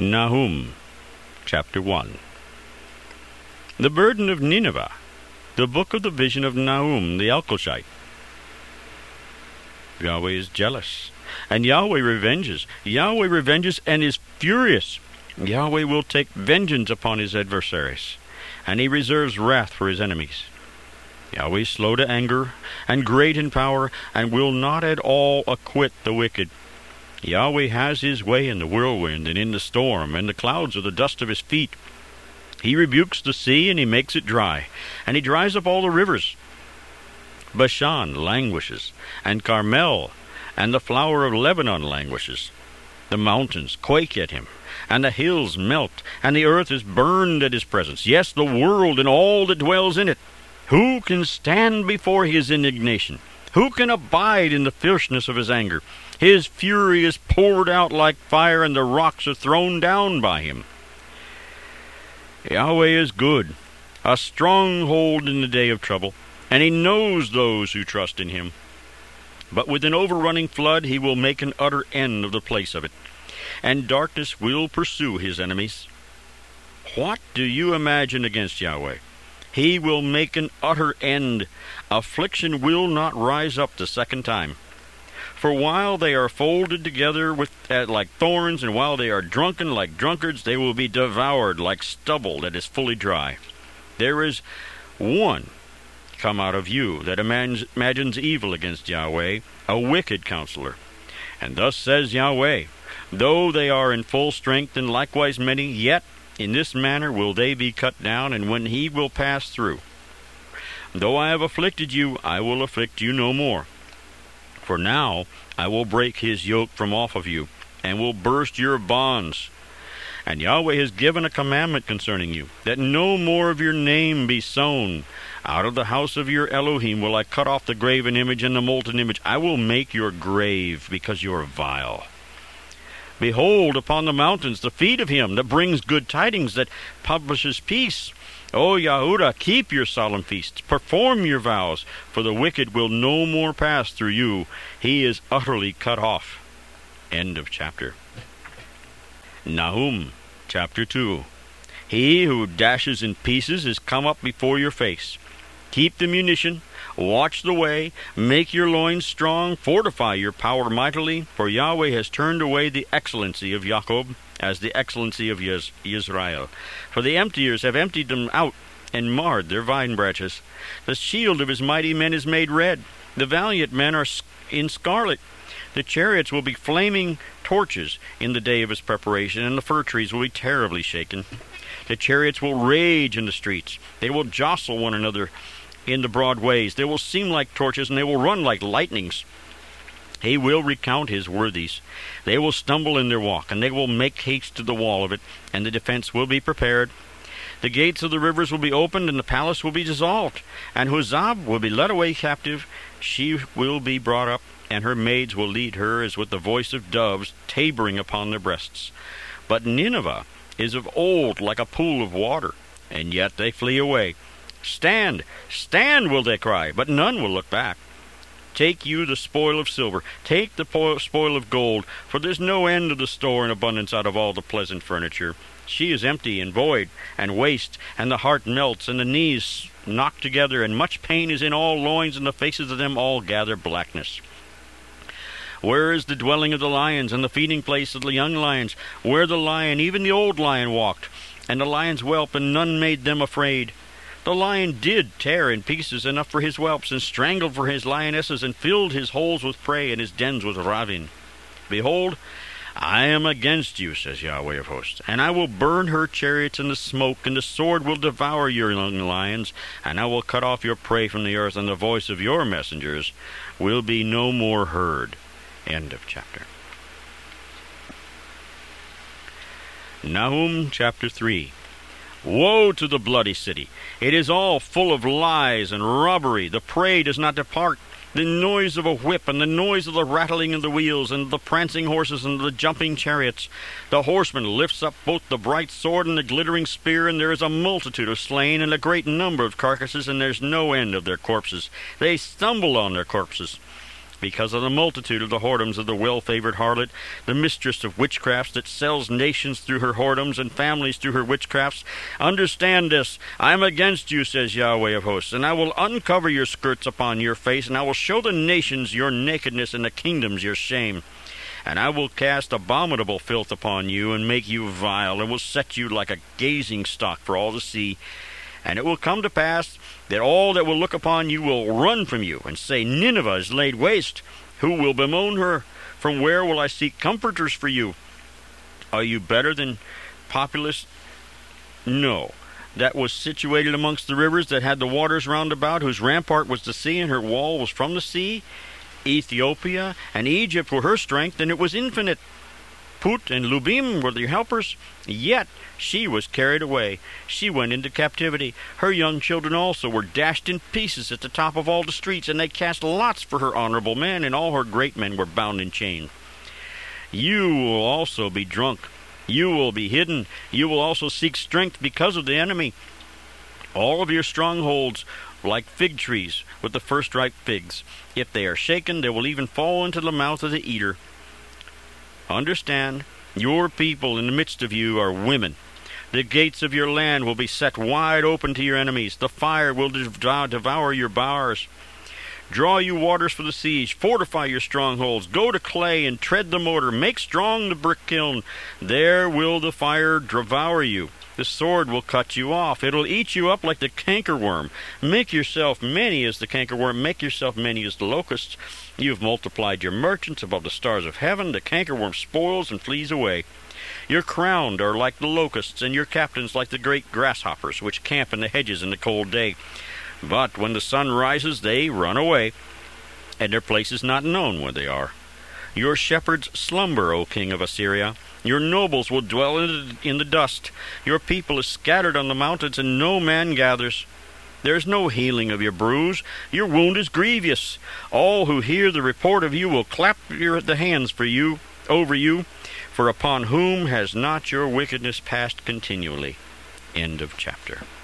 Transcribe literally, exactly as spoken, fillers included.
Nahum, chapter one. The burden of Nineveh, the book of the vision of Nahum the Elkoshite. Yahweh is jealous, and Yahweh revenges. Yahweh revenges and is furious. Yahweh will take vengeance upon his adversaries, and he reserves wrath for his enemies. Yahweh is slow to anger, and great in power, and will not at all acquit the wicked. Yahweh has his way in the whirlwind and in the storm, and the clouds are the dust of his feet. He rebukes the sea, and he makes it dry, and he dries up all the rivers. Bashan languishes, and Carmel and the flower of Lebanon languishes. The mountains quake at him, and the hills melt, and the earth is burned at his presence. Yes, the world and all that dwells in it. Who can stand before his indignation? Who can abide in the fierceness of his anger? His fury is poured out like fire, and the rocks are thrown down by him. Yahweh is good, a stronghold in the day of trouble, and he knows those who trust in him. But with an overrunning flood he will make an utter end of the place of it, and darkness will pursue his enemies. What do you imagine against Yahweh? He will make an utter end. Affliction will not rise up the second time. For while they are folded together with uh, like thorns, and while they are drunken like drunkards, they will be devoured like stubble that is fully dry. There is one come out of you that imagines, imagines evil against Yahweh, a wicked counselor. And thus says Yahweh, though they are in full strength and likewise many, yet in this manner will they be cut down, and when he will pass through. Though I have afflicted you, I will afflict you no more. For now I will break his yoke from off of you, and will burst your bonds. And Yahweh has given a commandment concerning you, that no more of your name be sown. Out of the house of your Elohim will I cut off the graven image and the molten image. I will make your grave, because you are vile. Behold, upon the mountains the feet of him that brings good tidings, that publishes peace. O Yahudah, keep your solemn feasts, perform your vows, for the wicked will no more pass through you. He is utterly cut off. End of chapter. Nahum, chapter two. He who dashes in pieces is come up before your face. Keep the munition, watch the way, make your loins strong, fortify your power mightily, for Yahweh has turned away the excellency of Jacob, as the excellency of Israel. For the emptiers have emptied them out, and marred their vine branches. The shield of his mighty men is made red. The valiant men are in scarlet. The chariots will be flaming torches in the day of his preparation, and the fir trees will be terribly shaken. The chariots will rage in the streets. They will jostle one another in the broad ways. They will seem like torches, and they will run like lightnings. He will recount his worthies. They will stumble in their walk, and they will make haste to the wall of it, and the defense will be prepared. The gates of the rivers will be opened, and the palace will be dissolved, and Huzzab will be led away captive. She will be brought up, and her maids will lead her as with the voice of doves tabering upon their breasts. But Nineveh is of old like a pool of water, and yet they flee away. Stand, stand, will they cry, but none will look back. Take you the spoil of silver, take the po- spoil of gold, for there's no end of the store and abundance out of all the pleasant furniture. She is empty and void and waste, and the heart melts, and the knees knock together, and much pain is in all loins, and the faces of them all gather blackness. Where is the dwelling of the lions, and the feeding place of the young lions? Where the lion, even the old lion, walked, and the lions whelp, and none made them afraid. The lion did tear in pieces enough for his whelps, and strangled for his lionesses, and filled his holes with prey, and his dens with ravine. Behold, I am against you, says Yahweh of hosts, and I will burn her chariots in the smoke, and the sword will devour your young lions, and I will cut off your prey from the earth, and the voice of your messengers will be no more heard. End of chapter. Nahum chapter three. Woe to the bloody city! It is all full of lies and robbery. The prey does not depart. The noise of a whip, and the noise of the rattling of the wheels, and the prancing horses, and the jumping chariots. The horseman lifts up both the bright sword and the glittering spear, and there is a multitude of slain, and a great number of carcasses, and there's no end of their corpses. They stumble on their corpses. because of the multitude of the whoredoms of the well-favored harlot, the mistress of witchcrafts that sells nations through her whoredoms and families through her witchcrafts. Understand this, I am against you, says Yahweh of hosts, and I will uncover your skirts upon your face, and I will show the nations your nakedness and the kingdoms your shame. And I will cast abominable filth upon you, and make you vile, and will set you like a gazing stock for all to see. And it will come to pass that all that will look upon you will run from you, and say, Nineveh is laid waste. Who will bemoan her? From where will I seek comforters for you? Are you better than Populus? No. That was situated amongst the rivers that had the waters round about, whose rampart was the sea, and her wall was from the sea. Ethiopia and Egypt were her strength, and it was infinite. Put and Lubim were the helpers, yet she was carried away. She went into captivity. Her young children also were dashed in pieces at the top of all the streets, and they cast lots for her honorable men, and all her great men were bound in chains. You will also be drunk. You will be hidden. You will also seek strength because of the enemy. All of your strongholds like fig trees with the first ripe figs. If they are shaken, they will even fall into the mouth of the eater. Understand, your people in the midst of you are women. The gates of your land will be set wide open to your enemies. The fire will devour your bowers. Draw you waters for the siege. Fortify your strongholds. Go to clay and tread the mortar. Make strong the brick kiln. There will the fire devour you. The sword will cut you off. It'll eat you up like the cankerworm. Make yourself many as the cankerworm. Make yourself many as the locusts. You have multiplied your merchants above the stars of heaven. The cankerworm spoils and flees away. Your crowned are like the locusts, and your captains like the great grasshoppers, which camp in the hedges in the cold day. But when the sun rises, they run away, and their place is not known where they are. Your shepherds slumber, O king of Assyria. Your nobles will dwell in the, in the dust. Your people is scattered on the mountains, and no man gathers. There is no healing of your bruise. Your wound is grievous. All who hear the report of you will clap your, the hands for you, over you, for upon whom has not your wickedness passed continually? End of chapter.